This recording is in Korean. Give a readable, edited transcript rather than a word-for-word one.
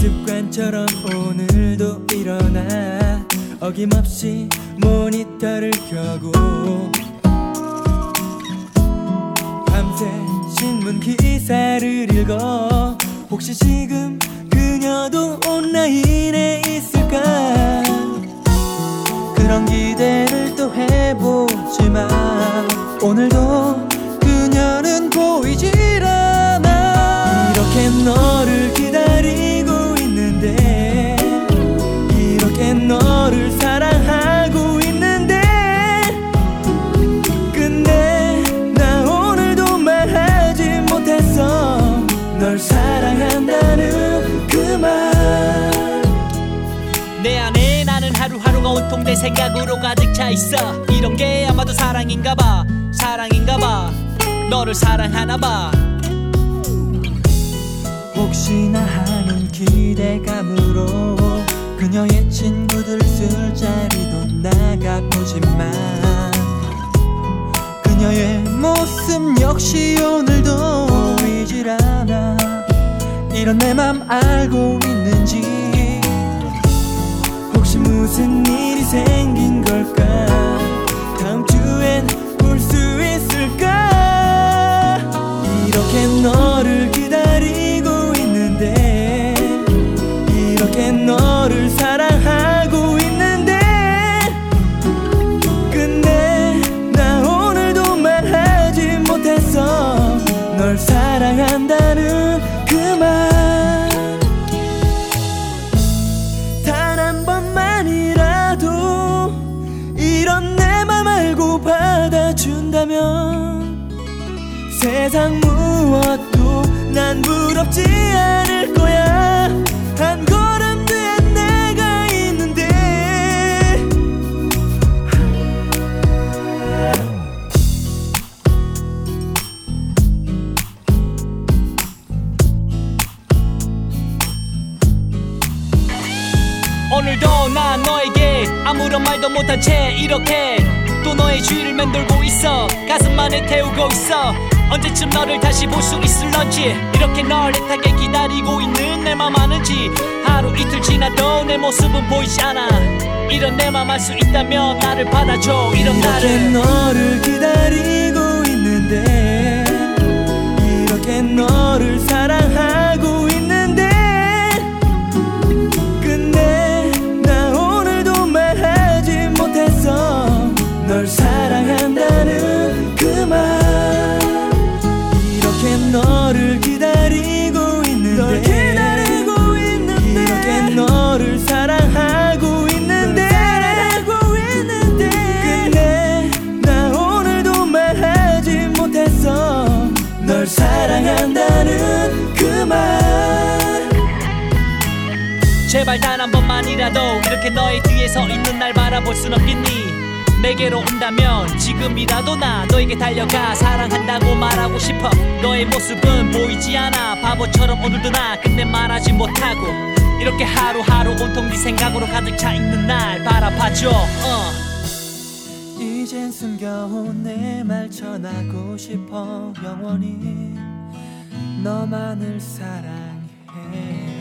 습관처럼 오늘도 일어나 어김없이 모니터를 켜고 밤새 신문 기사를 읽어 혹시 지금 그녀도 온라인에 있을까 그런 기대를 또 해보지만 오늘도 그녀는 보이질 않아 이렇게 너를 기다리고 있는데 이렇게 너를 사랑하고 있는데 근데 나 오늘도 말하지 못했어 널 사랑한다는 그 말 내 안에 나는 하루하루가 온통 내 생각으로 가득 차있어 이런 게 아마도 사랑인가봐 사랑인가봐 너를 사랑하나봐 혹시나 하는 기대감으로 그녀의 친구들 술자리도 나가보지만 그녀의 모습 역시 오늘도 보이질 않아 이런 내 맘 알고 있는지 혹시 무슨 일이 생긴 걸까 다음 주엔 볼 수 있을까 이렇게 너를 기다리고 있는데 이렇게 너를 사랑하고 있는데 근데 나 오늘도 말하지 못했어 널 사랑한다는 그 말 단 한 번만이라도 이런 내 맘 알고 받아준다면 세상 무엇도 난 부럽지 않을 거야 한 걸음 뒤에 내가 있는데 오늘도 난 너에게 아무런 말도 못한 채 이렇게 또 너의 주위를 맴돌고 있어 가슴만에 태우고 있어 언제쯤 너를 다시 볼 수 있을런지 이렇게 널 애타게 기다리고 있는 내 맘 아는지 하루 이틀 지나도 내 모습은 보이지 않아 이런 내 맘 알 수 있다면 나를 받아줘 이런 이렇게 나를 너를 기다리고 있는데 이렇게 너를 사랑하고 있는데 근데 나 오늘도 말하지 못했어 널 사랑한다는 그 말 이렇게 너를 기다리고 있는데 이렇게 너를 사랑하고 있는데 근데 나 오늘도 말하지 못했어 널 사랑한다는 그 말 제발 단 한 번만이라도 이렇게 너의 뒤에 서 있는 날 바라볼 순 없겠니 내게로 온다면 지금이라도 나 너에게 달려가 사랑한다고 말하고 싶어 너의 모습은 보이지 않아 바보처럼 오늘도 나 근데 말하지 못하고 이렇게 하루하루 온통 네 생각으로 가득 차 있는 날 바라봐줘 이젠 숨겨온 내 말 전하고 싶어 영원히 너만을 사랑해